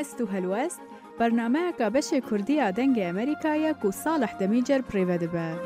هست و هلوست برنامه که بشه کردی آدنگ امریکایی که صالح دمیجر پریوده به.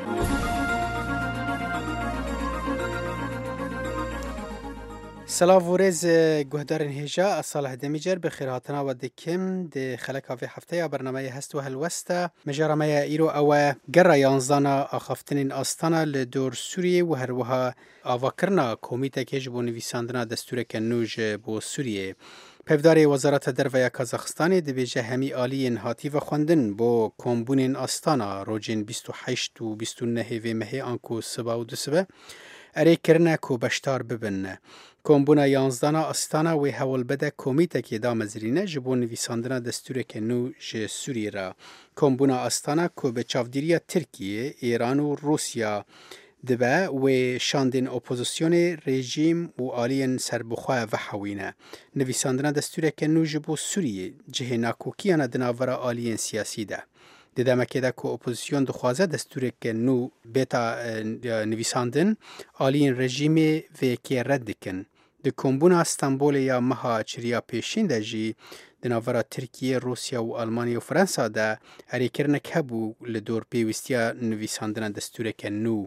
سلام ورز گهدارن هجا صالح دمیجر بخیر هاتنا و دکم ده خلق هاوی هفته یا برنامه هست و هلوسته مجرمه ایرو او گر یانزانا آخفتنین آستانا لدور سوریه و هروها آواکرنا کومیته که جبو نویساندنا دستور کنوج بو سوریه. پفداری وزارت درویا کازاخستان دبیجه همی آلین هاتی و خوندن با کمبونین آستانا روجین 28 و 29 و مهی آنکو سبا و دسبه اری کرنه کو بشتار ببنه. کمبونا یانزدانا آستانا و حول بده کمیته که دا مزرینه جبو نویساندنا دستور که نو جه سوری را. کمبونا آستانا کو به چافدیریا ترکیه، ایران و روسیا دبه و شاندین اپوزیسیون رژیم و آلین سربخواه و حوینه. نویساندنا دستور که نو جبو سوریه جه ناکوکیانا دناورا آلین سیاسی ده. دیدم که دا که اپوزیسیون دخوازه دستور که نو بیتا نویساندن آلین رژیم و که رد کن. ده کمبونا استانبول یا مها چریا پیشین ده جی دناورا ترکیه، روسیا و آلمانی و فرانسا ده اری کرنک هبو لدور پیوستیا نویساندن دستور که نو.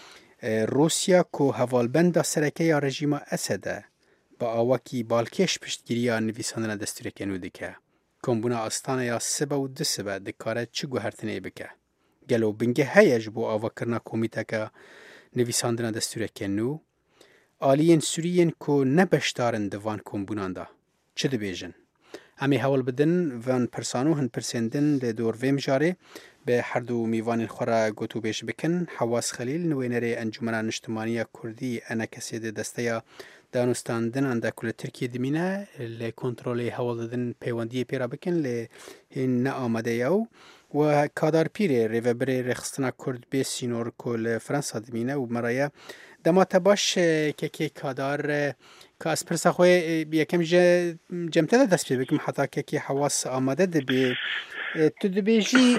روسیا که حوالبند سرکه یا رژیم اسده با آوکی بالکش پشتگیری نویساندن دستور که نو دکه. کمبونا آستانه یا سبا و دسبه دکاره چه گوهرتنه بکه. گلو بنگه هیج بو آواکرنا کومیته که نویساندن دستور که نو. آلین سوریین که نبشتارن دوان کمبونان دا. چه دو بیجن؟ امی حوال بدن وان پرسانو هن پرسندن دور ویم جاره به هر دو میوان خورا گوتو بیش بکن. حواس خلیل نوینره انجمنان اجتماعی کردی انا کسی ده دسته یا دانستاندن انده کل ترکیه دمینه لکنترول حوال دادن پیوندی پیرا بکن لهن آمده یاو و کادار پیره ریوبره رخصتنا کرد به سینور کل فرانسا دمینه و مرایه دمات باش که کادار که از پرسا خوی یکم جمته ده دست بکم حتی که حواس آمده ده بی تو ده بیجی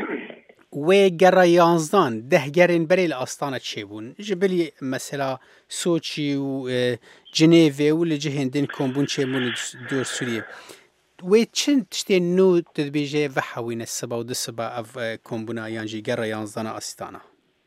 و گر یانزدان ده گرین بریل آستانه چه بون جبلی مثلا سوچی و جنیوه و لجهندین کمبون چه بون دور سوریه و چند تشتی نو تدبیجه و حوین السبا و دسبا اف کمبونا یانجی گر یانزدان آستانه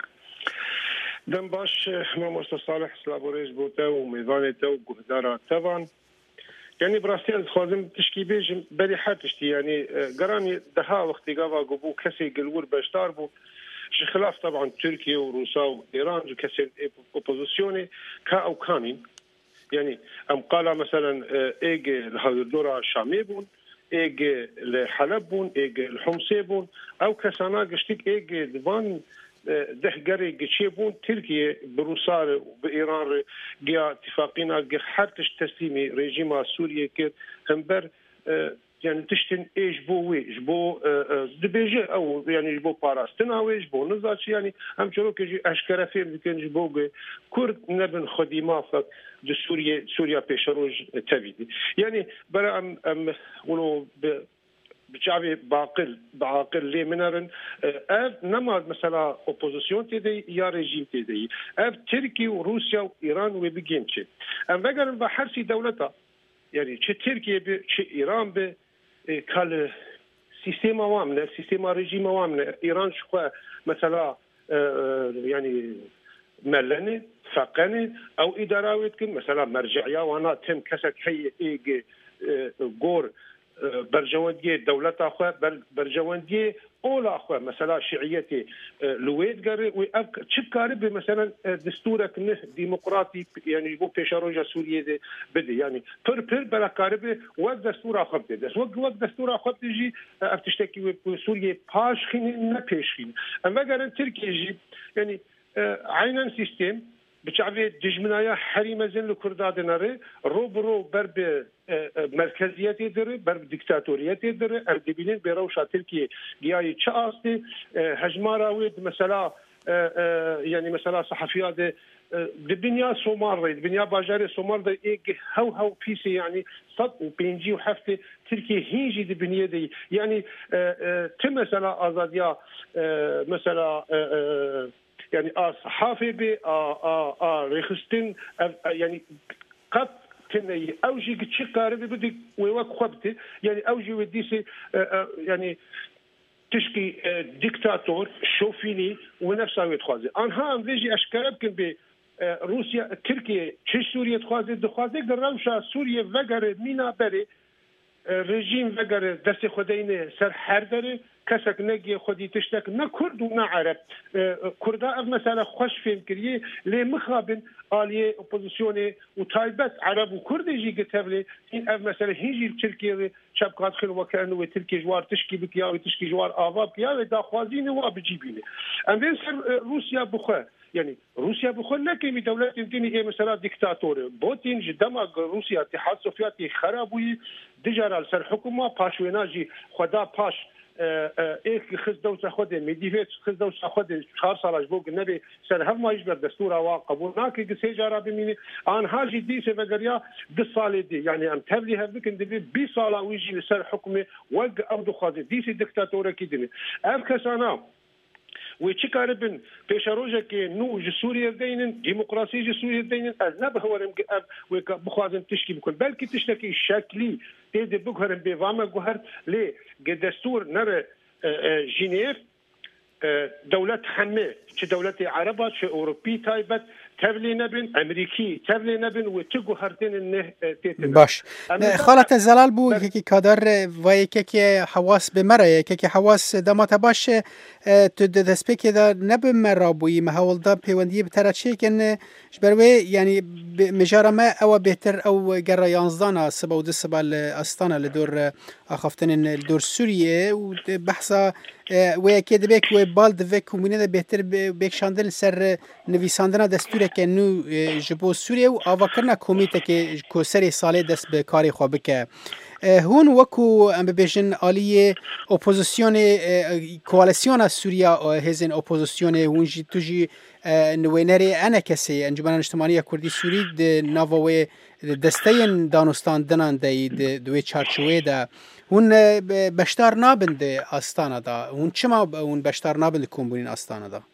دم باش مامورسا صالح سلابوریز بوده و میوانته و گهدارا توان يعني براسيل خوازم تشكي بيج بري حاتشتي يعني قراني دها وقتي قاوا قبو كسي قلور باشتار بو خلاف طبعا تركيا وروسيا وايران جو كسي اوبوزيسيوني كا او كانين يعني ام قال مثلا ايجي الدورة شامي بون ايجي لحلب بون ايجي الحمصي بون او كسانا قشتيك ايجي دبان ده جري جيبون تركيا بروسار وبإيران جاء اتفاقنا جاء حرتش تسليمي رجيم سوريا كير همبر يعني تشتن ايش بو ويش بو دبيجي او يعني جبو باراستنا ويش بو نزاش يعني هم شروع كجي اشكره فيلم كان جبو كرد نبن خديمه ف سوريا بيشروج تبيدي يعني برا ام ولو بشعبي بعاقل لي منرن اف نماز مثلا اوبوزيسيون تدي يا ريجيم تدي اف تركيا وروسيا وايران وبيجينشي ام بقى بحرسي دولتها يعني تش تركيا تش ايران ب كال سيستم وامنه سيستم ريجيم وامنه ايران شو مثلا يعني ملني فقني او ادارات مثلا مرجعيه وانا تم كسك هي ايج غور برجواندية دولة أخوة برجواندية أولا أخوة مثلا شيعيتي لويد قري وأب شو قارب مثلا دستورك نه ديمقراطي يعني يبو بيشاروجا سوريا بدي يعني بر بلا قارب وقت دستور أخوة بدي وقت دستور أخوة بيجي أفتشتكي سوريا باش خين نه پیش خين أما قارن تركيا جي يعني عينا سيستم بشعبي دجمنايا حريمة زين لكرداد ناري رو برب مركزيات يدري برب ديكتاتوريات يدري أردبينين بيروشا تركيا جاي تشاستي هجمارا ويد مثلا يعني مثلا صحفيات الدنيا سومار الدنيا باجاري سومار ده هو بيسي يعني صد وبينجي وحفتي تركيا هيجي الدنيا دي يعني تم مثلا ازاديا مثلا يعني صحافي بي ريخستين يعني قد كني اوجي كتشي قارب بدي ويوك خبتي يعني اوجي وديسي يعني تشكي ديكتاتور شوفيني ونفسه يتخازي انها ام فيجي اشكال يمكن ب روسيا تركيا تش سوريا تخازي قروشا سوريا وگر مينا بري رژیم وگر دست خودینه سر هر داره کسک نگی خودی تشتک نه کرد و نه عرب کردا اف مثلا خوش فهم کریه لی مخابن آلیه اپوزیسیون و تایبت عرب و کرد جی گتبله این اف مثلا هنجی ترکیه شب قاد خل وکانه و ترکیه جوار تشکی بکیا و تشکی جوار آواب کیا و داخوازینه و بجیبینه ام بین سر روسیا بخواه يعني روسيا بخل لكن دولات يمكن مثلا ديكتاتور بوتين جدما روسيا اتحاد السوفيتي خرابوي دجار سر حكومه باشويناجي خدا باش ايك خزدو خود ميديفيت خزدو خود 4 سال جبوك النبي سر هم ما يجبر دستور وا قبولناك سيجاره بميني ان هاجي دي سفغريا 2 سال دي يعني ام تبلي هذيك ندبي 20 سال ويجي سر حكومه وق ابدو خازي دي ديكتاتور كيدني ام كسانا ويتشكر بن بيشاروجا كي نو سوريا دينن ديمقراطيه سوريا دينن اذنب هو رم بخوازن تشكي بكل بلكي تشتكي شكلي تيدي بكهر بيفاما جوهر لي دستور نرى جنيف دولة حماة دولة عربة أوروبي تايبت تبلي نبن أمريكي تبلي نبن وتجو هرتين النه باش خالة زلال بو كي كادر وای كي حواس بمرة كي حواس دمات باش تدسبك إذا نبن مرة بوي مهول ضب هوندي بترتشي كن جبروي يعني مجارمة أو بهتر أو جرا ينزدانا سبا ودس سبا الأستانا لدور أخفتن الدور سوريا وبحثا ويكيد بك وبالد فيك ومن بهتر بك شاندل سر نویساندنا دستور که نو جبو سوریه و آواکرنا کمیته که کوسری ساله دست به کاری خواه بکه هون وکو ام ببیجن آلیه اپوزیسیون کوالیسیون سوریا هزین اپوزیسیون هونجی توجی نوینری انا کسی انجمن اجتماعی کردی سوری ناوی دستین دانستان دنان دوی چارچوه ده هون بشتار نابند آستانه ده هون چما هون بشتار نابند کمبونین آستانه ده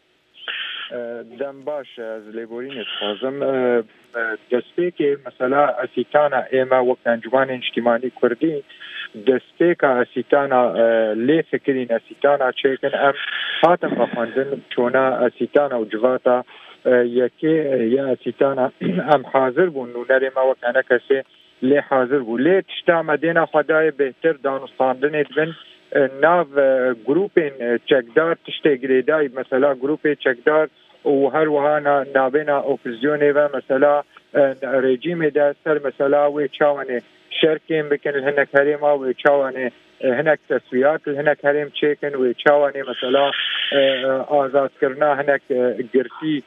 دم باش از لیبورین اتخازم دسته که مثلا اسیتانا ایما وقت انجمن اجتماعی کردی دسته که اسیتانا لی فکرین اسیتانا چیکن ام حاتم بخواندن چونا اسیتانا و جواتا یکی یا اسیتانا ام حاضر بون نونر ما وقت انا کسی لی حاضر بون لی تشتا مدینه خدای بهتر دانستاندن ادبن ناو گروپین چکدار تشته گریدای مثلا گروپ چکدار و هر وها نابینا اپوزیونه و مثلا رژیم ده سر مثلا و چاوانه شرکیم بکن هنک هریما و چاوانه هنک تسویات هنک هریم چیکن و چاوانه مثلا آزاد کرنا هنک گرتی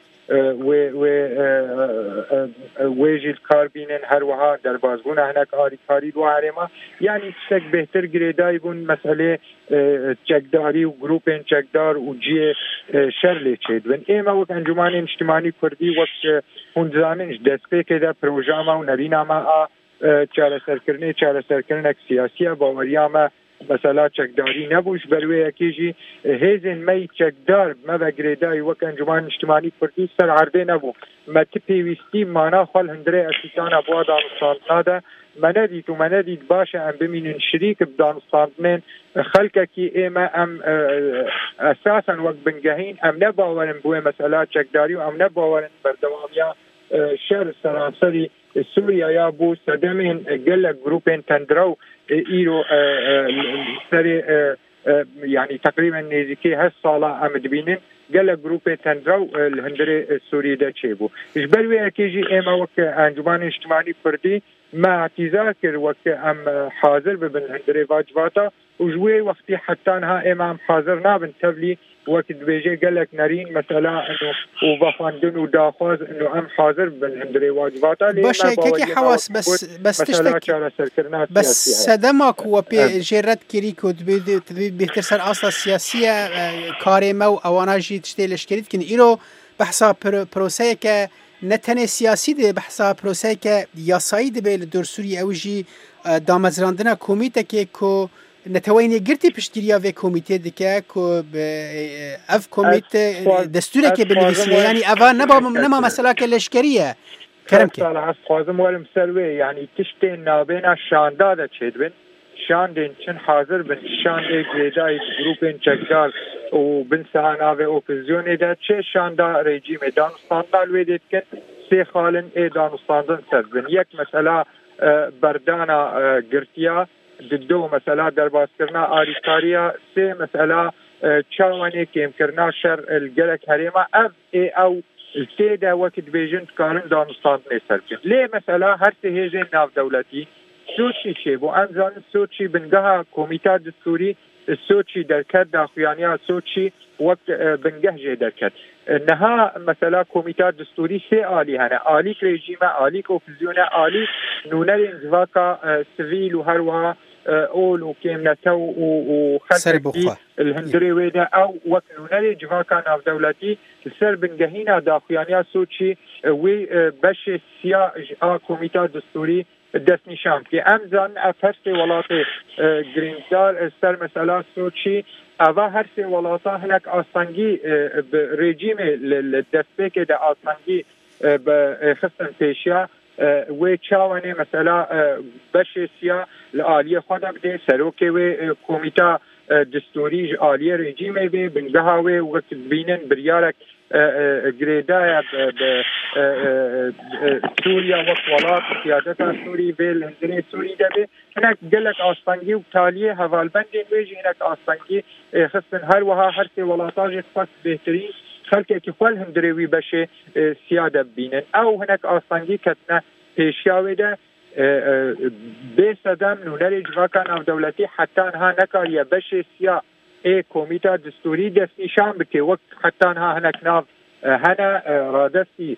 و جیل کاربینن هر وها در بازگونه هنک آری کاری دو هریما یعنی تشک بهتر گریدای بون مسئله چکداری و گروپ چکدار و جی شرلی چید ون ایما وقت انجمن اجتماعی کردی وقت هنزانش دسته که در پروژه ما و نرینا ما چاره سرکرنه سیاسی باوریا ما مثلا چکداری نبوش بروی اکیجی هیزن می چکدار ما بگریدای وقت انجمن اجتماعی کردی سر عرده نبو ما تپیوستی مانا خال هندره اسیتان ابوا دانستان ده مندید باشه ام بمینن شریک بدانستاندن خلقه کی ایما ام اساسا وقت بنگهین ام نباورن بوی مسئله چکداری و ام نباورن بردوامیا شهر سراسری سوریا یا بو صدمین گل گروپین تندرو ایرو سری يعني تقريبا نزيكي هالصالة أمد بينن قال جروب تندرو الهندري سوري ده شيبو إجباري أكيجي إما وقت أنجمان اجتماعي فردي ما اعتذاكر وقت أم حاضر ببن الهندري واجباتا وجوي وقتي حتى أنها إما أم حاضر نابن تبلي وقت بيجي قال لك نارين مثلا إنه وبخاندن وداخوز إنه أم حاضر بالهندري واجباتا باش كي حواس بس تشتكي بس صدمك وبجرد كريكو تبي بهتر سر أصلا سياسية كاريما وأواناجي تشتيلش كريت كن إيرو بحساب بروسية ك نتنه سیاسی ده بحثا پروسه که یاسایی ده به دور سوری اوجی دامزراندنا کمیته که نتوانی گرتی پشتگیری و کمیته ده که اف کمیته دستوره که بنویسیه یعنی اول نما مسئله که لشکریه سال خوازم ولم سروي يعني تشتين نابينا شاندا تشدبن شاندين چن حاضر بن شاندي جداي جروبين چکدار و بن سهاناوي اوپوزيون دا چه شاندا رژیم دانستاندا الويدت كن سي خالن اي دانستاندن سربن يك مسألة بردانا گرتيا دو مسألة درباس کرنا آريكاريا سي مسألة چاواني كيم کرنا شر الگلك هريما اف اي او السيدة وقت بيجن تكارن دانستاندن سربن ليه مسألة هر سهيجين ناف دولتي سوچی چه بو انزان سوچی بنگاه کمیته دستوری سوچی درکت داخویانیا سوچی وقت بنگاه جه درکت نها مثلا کمیته دستوری سه آلی هنه آلی رژیم آلی اپوزیون آلی نونر انزواکا سویل و هروها اول و کم نتو و خلقی الهندری ویده او وقت نونر جواکا ناف دولتی سر بنگهینا داخویانیا سوچی وی بش سیا کمیته دستوری دست نشان که امزان هر سه ولات گریندار سر مسئله سوچی اوا هر سه ولاتا هنک آسانگی رژیم دستپیک ده آسانگی خستن پیشیا و چاوانه مسئله بشیسیا لآلیه خود بده سروکه و کمیته دستوری آلیه رژیم بی بنگاه و وقت بینن بریارک گریدای سوریا وقت ولات سیادت سوری ویل هندری سوری دبی هناك قلك آسانگی و تالیه حوالبندین ویجی هناك آسانگی خصن هر وها هر سی ولاتاج خاص بهترین خلقه که خال هندریوی بشه سیاده بینن او هناك آسانگی کتنه پیشیاوی ده بسدم نونر جواکان او دولتی حتی انها نکاریه بشه سیا ای کمیته دستوری دست نشان بکه وقت حتی انها هناك ناف هنا رادستی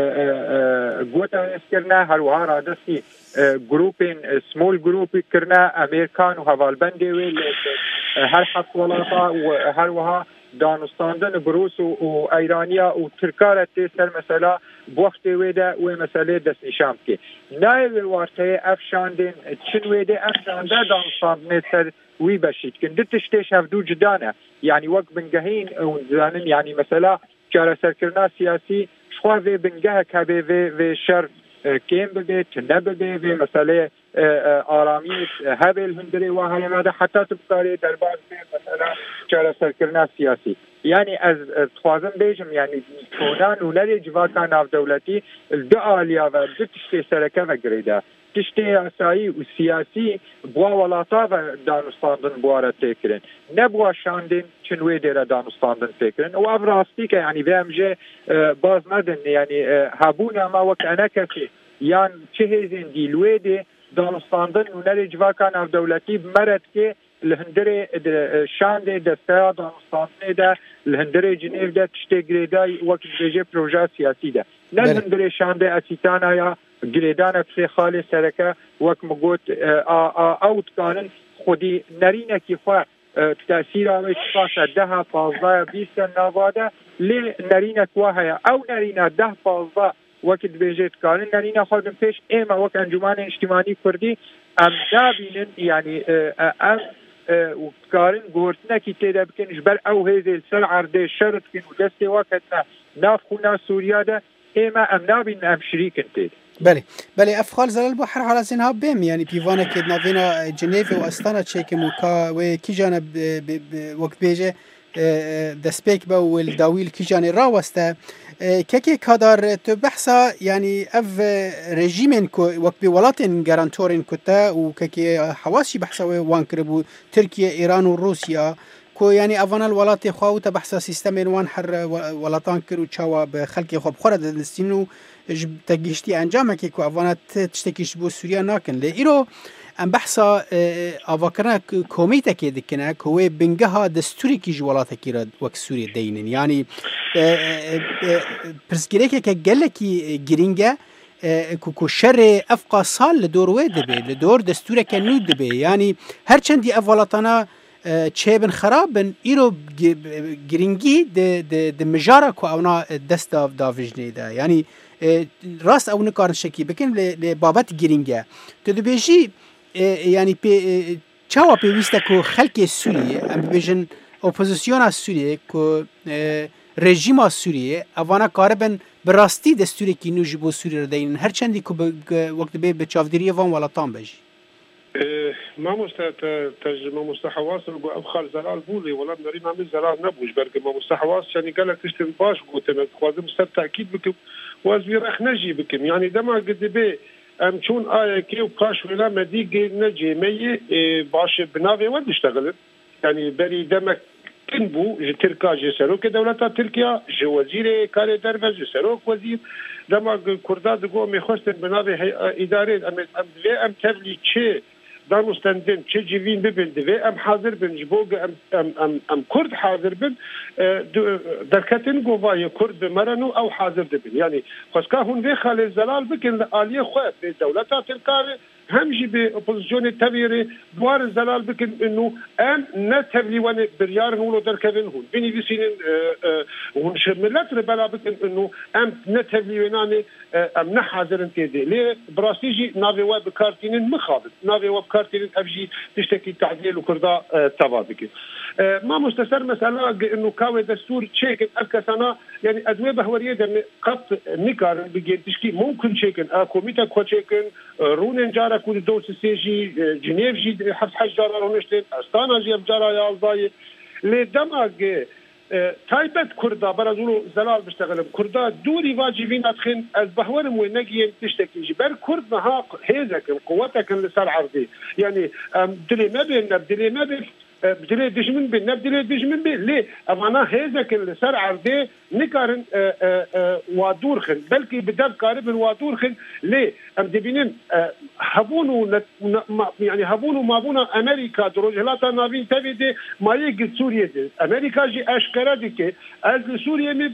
گوتا نسکرنا هر وها رادستی گروپین سمول گروپی کرنا امریکان و حوالبندی وی هر حق ولاتا و هر وها دانستاندن بروس و ایرانیا و ترکارت سر مسئله بوقت ویده و مسئله دست نشان بکه نایل وارته افشاندین چن ویده افشانده دانستاندن سر وی بشید کن دو تشتیش هفدو جدانه یعنی وقت بنگهین و زانن یعنی مسئله چاره سرکرنا سیاسی شخواه بنگه کبه و شر کیم بده تنبده و مسئله آرامی هبل هندری و هلماده حتی تبقاری در بعض مسئله چاره سرکرنا سیاسی یعنی از خوازم بیجم یعنی تونان نونر جواکان ناف دولتی دو آلیا و دو تشتی سرکه و گریده تشتی اسایی و سیاسی بوا ولاتا و دانستاندن بواره تکرن نبوا شاندن چنوی دیره دانستاندن تکرن و افراستی که یعنی بهمجه باز ندن یعنی هبونا ما وقت انا کسی یعنی چه هزین دیلوی دی دانستاندن نونر جواکان ناف دولتی بمرد که الهندري شاندي دستا دانستاني ده الهندري جنيف ده تشتي جريداي وقت بيجي بروجا سياسي ده لا الهندري شاندي اسيتانا يا جريدانا في خالي سركه وقت مقوت اوت كانن خودي نرينا كيفا تأثير على اشخاص ده 15 20 نواده لي نرينا كواها او نرينا 10 15 وقت بيجي كانن نرينا خودم فيش اما وقت انجمان اجتماعي كردي ام دابين يعني ام وكارن قورتنا كي تيدا بكن جبر او هذه السلعة دي شرط كن ودستي وقتنا نافخونا سوريا ده اما ام نابين ام شريك انتيد بله افخال زلال بو هر حال زینها بیم یعنی پیوانه که ناوینا جنیف و استانا چیک موکا و کی جانب وقت بیجه دسپیک با والداویل کی جانب راوسته که کادار تو بحثا یعنی اف رژیمن کو وقت به ولاتن گارانتورن کتا و که حواشی بحثا وان کربو ترکیه ایران و روسیا کو یعنی افغان الولات خو ته بحثا سیستم وان هر ولاتان کرو چاوا به خلک خو بخوره دستینو تگیشتی انجام که کو افغان تشتکیش بو سوریا ناکن له ایرو ام بحثا افکرنا کمیته که دکنه کوی بنگها دستوری کی جولاته کی را وک سوریه دینن یعنی پرسگیره که گله کی گرینگه کو شر افقا سال لدور وید به لدور دستور که نود به یعنی هر چندی اولاتنا چهبن خرابن ایرو گرینگی د مجاره کو اونا دست داوجنی ده یعنی راست او نکارن شکی بکن ل بابت گرینگه تو دبیجی یعنی چاوا پیوسته کو خلک سوریه ام بجن اپوزیسیون سوریه کو رژیم سوریه اوانا کاربن براستی دستوری کی نوجی بو سوریه دین هر چندی کو وقت به چاودری وان ولاتان بجی ما مستحواس رو ابخال زلال بولي ولا نري ما زلال نبوش برك ما مستحواس يعني قال لك تشتم باش قلت انا خوازم مستر تاكيد بكم وازوير اخ نجي بكم يعني دما قد بي ام شون اي كي وباش ولا ما دي نجي مي باش بنافي وين اشتغلت يعني بري دما كنبو تركا جسروك دولة تركيا جو وزير كاري دربه جسروك وزير دما كردا دغو مخوست بنافي اداره ام تبلي تشي دار مستندين تشي جيفين ببن دي ام حاضر بن جبوغ ام كرد حاضر بن دركتن جوفاي كرد بمرنو او حاضر بن يعني خاصكا هون في خالي الزلال بكن اليه خو بدوله تركيا همجي بأوبوزيسيون تبيري بوار الزلال بكن انه ام نتبلي وانا بريار نولو دركبن هون بيني بيسين هون شملات ربلا بكن انه ام نتبلي ويناني ام نحاضر انتدي ليه براسيجي نافي واب كارتين مخابط نافي واب كارتين ابجي تشتكي تعديل وكردا تبابك ما مستسر مسألة انه كاوي دستور تشيكن الكسانا يعني ادويه بهوريه دم قط نكار بيجي تشكي ممكن تشيكن كوميتا كو تشيكن رونن جارا كود دوس سيجي جنيف جي حبس حج جارا رونشتين استانا جي جارا يا الضاي لدماغ تايبت كردا برازولو زلال بيشتغل كردا دوري واجبين ادخن از بهورم ونجي تشتكي جبر كرد نها هيزك قوتك لسر عرضي يعني دلي ما بين بدلي ما بين بدلي دجمن بين بدلي دجمن بين ليه اما هيزك لسر عرضي نكارن وادورخن بلكي بدب قارب وادورخن ليه ام دبينين هبونو يعني هبونو مابونا امريكا دروجلاتا نابين تبيدي ما يجي سوريا دي امريكا جي اشكرا ديكي از سوريا مي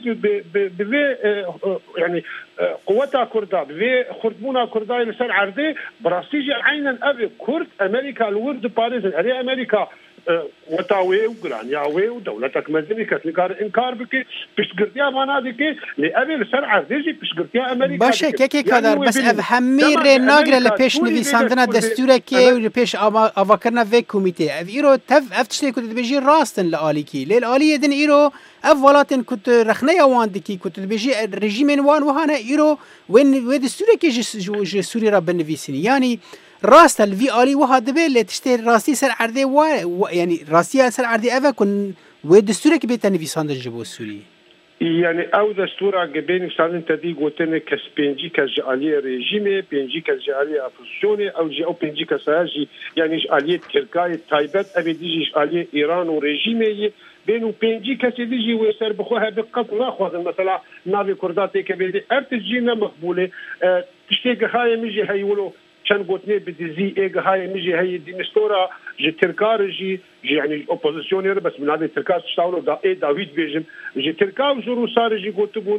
يعني قوتها كردا بي خرطبونا كردا لسر عرضي براسيجي عينا ابي كرد امريكا الورد باريس اري امريكا وتاوي وغرانياوي ودولتك مدني كتلقار انكار بكي بشقرتيا مانا ديكي لابي لسر عرضي بشقرتيا امريكا باشه كيكي كادر بس افهمي رناغر لپیش نویساندنا دستور که و لپیش آواکرنا و کمیته اف ایرو تف افتشنی کت بيجي راستن لآلی کی لیل آلی دن ایرو اف ولاتن کت رخنه وان دکی کت بيجي رژیم وان وهانا ایرو وين دستور که جو سوری را بنویسنی يعني راست الفي آلي وها دبي اللي تشتري راستي سر عرضي يعني راستي سر عرضي أفا كن ودستورك بيت نویساند الجبو السوري يعني او دستور عقبين سالن تدي قوتن كسبنجي كجاليه ريجيمي بنجي كجاليه افوسيوني او جي او بنجي كساجي يعني جاليه تركاي تايبت ابي ديجي جاليه ايران وريجيمي بينو بنجي كسيديجي ويسر بخوها بقط ناخذ مثلا نافي كرداتي كبيدي ارتجينا مقبوله تشتي هاي ميجي هيولو كان قلتني بدزي ايغ هاي ميجي هي دينستورا جي تركار جي يعني اوبوزيسيونير بس من هذه تركار تشتغلوا دا اي داويد بيجم جي تركار زورو صار جي قلتبون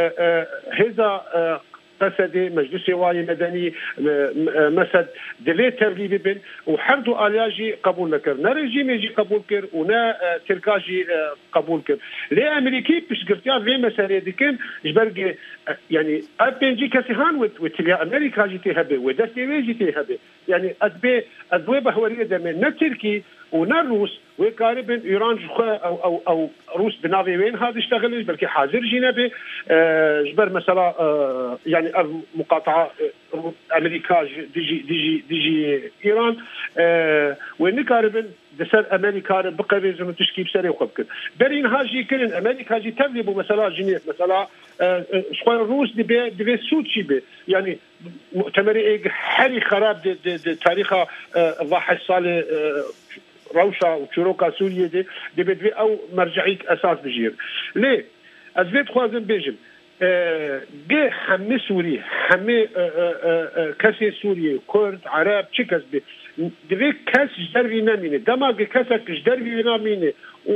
هذا قصد مجلس واي مدني مسد دلي ترغيب بن وحردو الياجي قبول نكر نا ريجيم يجي قبول كر ونا تركاجي قبول كر لي امريكي بشقرتيا في مساله ديكن جبرغ يعني ابنجي كسيهان وتليا امريكا جي تهبه ودستي جي تهبه يعني ادوي بهوريه دم تركي ونروس وقارب ايران او روس بنافي وين هذا اشتغل بلكي حاضر جنبه جبر مثلا يعني المقاطعه امريكا ديجي ايران وين قارب دسر امريكا بقى زعما تشكي بسري وخبك برين هاجي كلن امريكا جي تبلبوا مثلا جنيف مثلا شويه الروس دي سوتشي بي يعني مؤتمر حري خراب دي تاريخ ضاح صالح روشا وشروكا سوريا دي بدوي او مرجعيك اساس بجير ليه ازبيت خوازن بيجم جي حمي سوري حمي كسي سوري كرد عرب تشكس بي دي كاس جدربي نامينه دماغ كاسك جدربي نامينه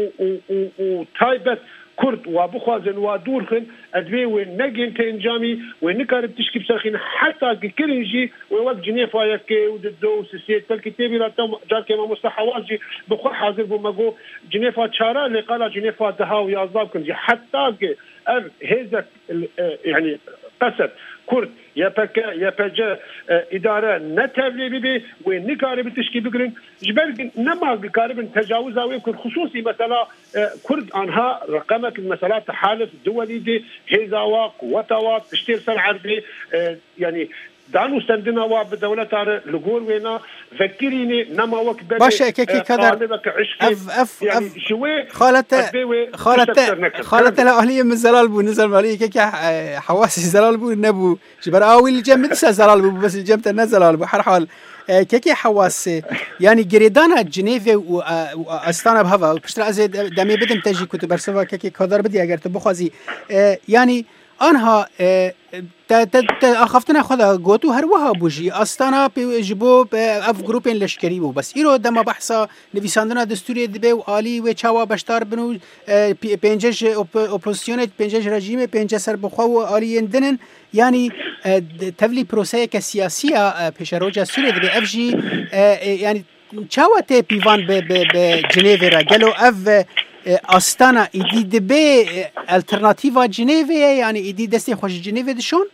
و تايبت كرد وابخوازن ودورخن ادوي وين نجين تنجامي وين كارب تشكي بساخين حتى كلنجي ووقت جنيف وايك ودو سيت الكتابي لا جار كما مستحواجي بخو حاضر بمغو جنيفا تشارا اللي قال جنيفا دهاو يا ضاب كنجي حتى هذا يعني قصد کرد یا پکه یا پجه اداره نتولی بی و نکاری بتشکی بگرن جبر نماز بکاری بن تجاوز او يمكن خصوصي مثلا كرد انها رقمت المسألة تحالف دولي دي هيزاوا قوتاوا تشتير سر عربي يعني دانو سندنا وا بدولة لغور وينا فكريني نما وقت بدي باشا كيكي كدر اف يعني شوي خالت الاهليه من زلال بو نزل مالي كيكي حواسي زلال بو نبو جبر اوي الجمد زلال بو بس الجمد نزل بو هر حال كيكي حواسي يعني جريدانا جنيف واستانا بهوا بشتر از دمي بدم تجي كنت برسوا كيكي كدر بدي اگر تبخوازي يعني آنها آخفتن خدا گوتو هر وها بوجی استانا جبو اف گروپین لشکری بو بس ایرو دما بحثا نویساندنا دستوری دبه و آلی و چاوا بشتار بنو پنجش اپوزیسیون پنجش رژیم پنجش سر بخوا و آلی اندنن یعنی تفلی پروسه که سیاسی پیش روجا سوری دبه اف جی یعنی چاوا تی پیوان به جنیو را گلو اف استانا ایدی دبه الترناتیوا جنیوه یعنی ایدی دستی خوش جنیوه دشون؟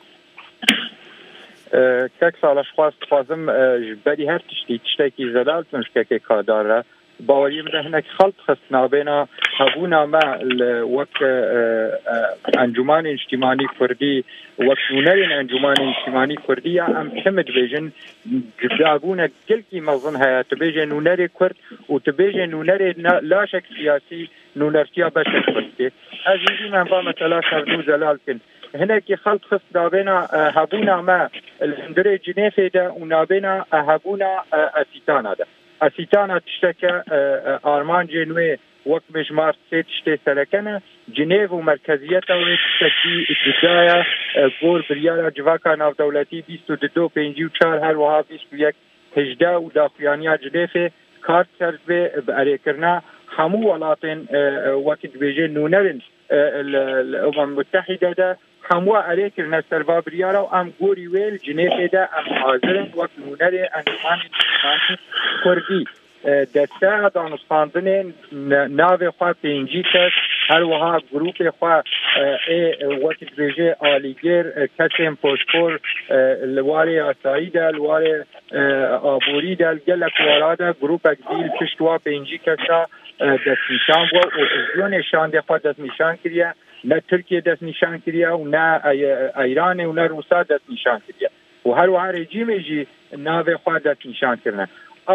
کک سالش خوازم بدی هر تشتی زدال تنش که کاداره باوری بده هنک خلط خصنا بینا هبونا ما وقت انجمان اجتماعی کردی وقت نونرین انجمان اجتماعی کردی ام حمد بیجن جبابونا گلکی مظن هیا تبیجن نونری کرد و تبیجن نونری لاشک سیاسی نونرتیا بشک کردی از اینی من با مثلا شردو زلال کن هناك خلط خص نابنا هبونا ما الهندري جنيفي ده ونابنا هبونا اسيتانا ده اسيتانا تشتكى ارمان جنوي وقت مجمار تشتي سلكنا جنيف ومركزيتها وتشتكي الجداية بور بريالا جواكا ناف دولتي 22 بينجي وشار هر وها 21 هجدا وداخلانيا جنيفي كارت سربي بأريكرنا حمو ولاتن وقت بيجي نونرن الأمم المتحدة ده هموا عليك النسر بريارا وام غوري ويل جنيفه ده ام حاضرن وقت نونري انمان كردي دسته دانستاندن ناو خوا پنجی کس هر وها گروپ خوا وقت بيجي آلیگر کسیم پوشپور لواره آسایی ده لواره آبوری ده گلک وارا گروپ اگزیل پشتوا پنجی کسا دست نشان و اوزیون شان ده خوا دست نشان کریه نه ترکیه دست نشان کریه و نه ایران و نه روسا دست نشان کریه و هر وها رژیم جی ناو خوا دست نشان کرنه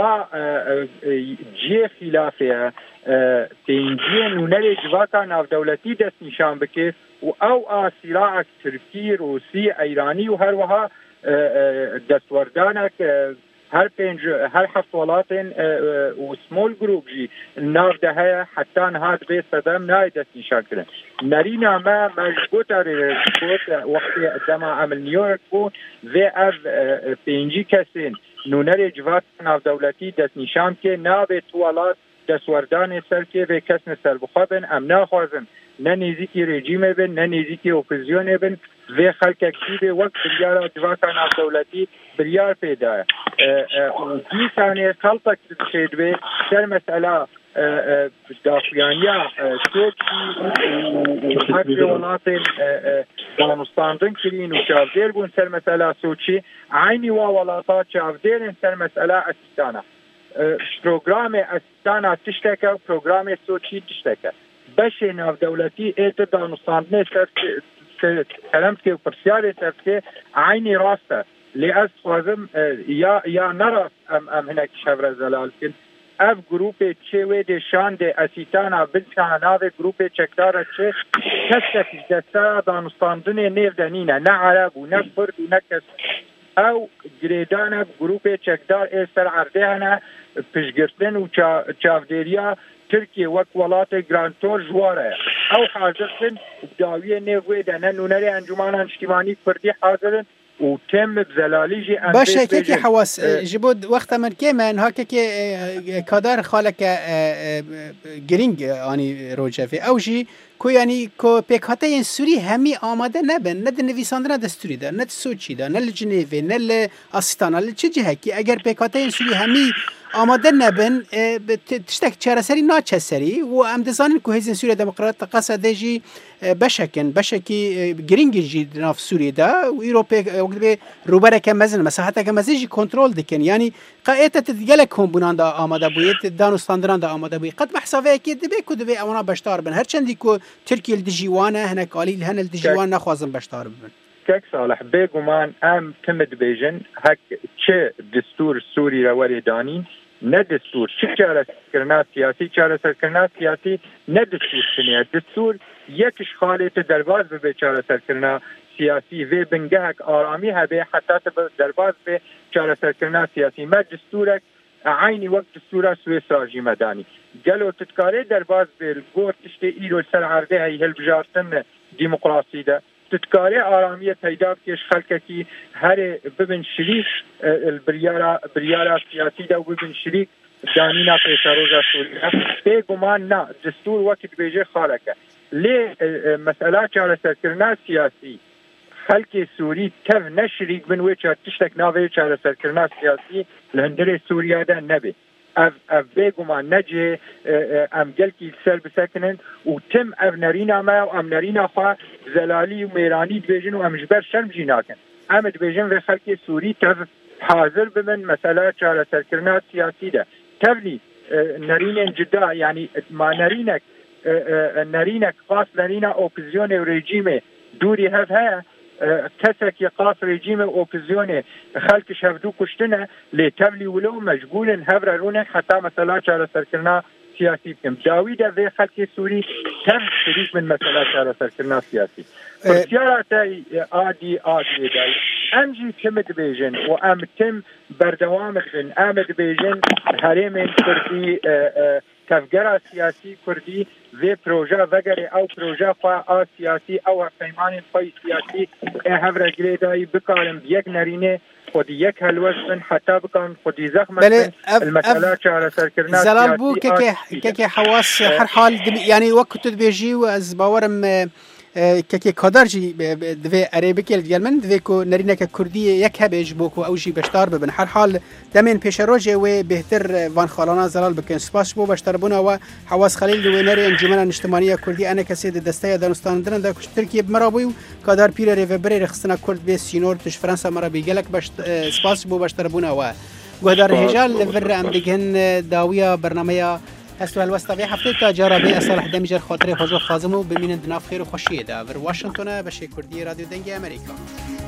جی خلافه تنجی نونر جواتا ناو دولتی دست نشان بکه و او صراع ترکی روسی ایرانی و هر وها دستوردانک هر هفت ولاتن و سمول گروپ جی ناو ده حتی هاد به صدام نای دست نشان کرن نرینا ما مجبوط وقتی دما عمل نیویورک بود و از پنجی کسین نونر جوات ناو دولتی دست نشان که ناو توالات دستوردان سر که به کس نسر بخوابن ام ناخوازن نه نیزیکی رژیم بن نه نیزیکی اپوزیون بن و خلق اکتیب وقت بریار جوات ناو دولتی بریار پیدا و دی ثانیه خلطک شد به سر مسئله داخلانیا سوچی و حق ولات دانستاندن کرین و چاودیر بون سر مسئله سوچی عینی و ولاتات چاودیرن سر مسئله اسیستانه پروگرام اسیستانه تشتکه و پروگرام سوچی تشتکه بشه ناو دولتی ایت دانستاندن سر کلمت که و پرسیار سر که عینی راسته لیاز خوازم یا نراست ام هنک شبر زلال کن اف گروپ چه و ده شان ده اسیتانا بلشانه و گروپ چکدار چه کس دسته دانستاندن نیو دنینه نه عرب و نه فرد و نه کس او گریدان گروپ چکدار ایستر عرده هنه پشگرتن و چاودیریا ترکیه وک ولات گرانتور جواره او حاضرتن داویه نیوی دنه نونری انجمان اجتماعی کردی حاضرن و تم بزلالی جی باشه که حواس جبود وقت من که من ها که کادر خالک گرینگ آنی روجفی او جی کو یعنی کو پیکاته این سوری همی آماده نبن نه نویساندن دستوری ده نه سوچی ده نه جنیو نه آستانا چه جهه که اگر پیکاته این سوری همی آماده نبن تشتك چارەسەری ناچەسەری و ئەم دەزانین کو هێزن سووریا دموکرات قەسە دەژی بەشێکی گرنگیژی ناف سووریدا و ئیرۆپێک بێ ڕوبەرێکە مەزن مەساحەتەکە مەزیژی کۆنترۆل دکن ینی قەئێتە گەلێک کۆمبوناندا ئامادە بوویت دانوستاندراندا ئامادە بووی قەت بەحسابەیەکی دەبێ کو دەبێ ئەوەنا بەشدار بن هەرچەندی کو تورکی دژیوانە هەنێکالی هەنە دژیوان نەخوازم بەشدار بن كيك صالح بيغمان ام تمد بيجن هك چه دستور سوري روالي دانين نه دستور چه چاره سرکرنا سیاسی چاره سرکرنا سیاسی نه دستور سنیه دستور یکش خالت درباز به چاره سرکرنا سیاسی و بنگهک آرامی هبه حتی درباز به چاره سرکرنا سیاسی ما دستورک عینی وقت دستور سوی ساجی مدانی گلو تتکاره درباز به گوت اشته ایرو سر عرضه هی هل بجارتن دیمقراسی ده تتکاری آرامی پیدا کش خلقی هر ببین شریک البریارا سیاسی ده و ببین شریک جانینا پیشاروزا سوریا بگمان نه دستور وقت بیجه خالقه لی مسئله چاره سرکرنا سیاسی خلق سوری تف نشریک بن و تشتک ناوی چاره سرکرنا سیاسی لهندر سوریا ده نبی اف بگمان نجه ام گلکی سر بسکنن و تم اف نرینا ما و ام نرینا خواه زلالی و میرانی دبیجن و ام جبر شرم جی ناکن ام دبیجن و خلق سوری تف حاضر بمن مسئله چاره سرکرنا سیاسی ده تفلی نرین جدا یعنی ما نرینک خاص نرینا اپوزیون و رژیم دوری هف ها کسک قاس رژیم اپوزیون خلق شفدو کشتنه لی تبلی ولو مجبورن هفر رونه حتی مثلا چاره سرکرنا سیاسی بکن داوی ده وی خلق سوری تم شریک من مثلا چاره سرکرنا سیاسی پرسیارات آدی دای امجی تمد بیجن و ام تم بردوام بن امد بیجن حریم کردی تفجر سیاسی کردی و پروژه وگره او پروژه خواه سیاسی او پیمان خواه سیاسی هفره گریدایی بکارم یک نرینه خودی یک هلوز بن حتی بکن خودی زخم بن المسئله چاره سرکرنا سیاسی زلال بو که حواس هر حال یعنی وقت بیجی و از باورم که کادرجی دوی عربی دیگر من دوی کو نرینه که کردی یک هبج بو کو اوجی بشتار ببن هر حال دمن پیش روزه و بهتر وان خالانا زلال بکن سپاس بو بشتر بونه و حواس خلیل دوی نری انجمن اجتماعی کردی انا کسی دسته دانستان درن دا ترکیه بمرابوی کادر پیر ریوبری رخصنا کرد به سینور تش فرانسه مرا بیگلک سپاس بو بشتر بونه و گودار هجال لور ام دیگن داویا برنامه هستوال وستاوی هفته تا جرابه صالح دمیجر خاطر حضور خازمو ببینند ناف خیر و خوشیه ده ور واشنگتن بشه کردی رادیو دنگ امریکا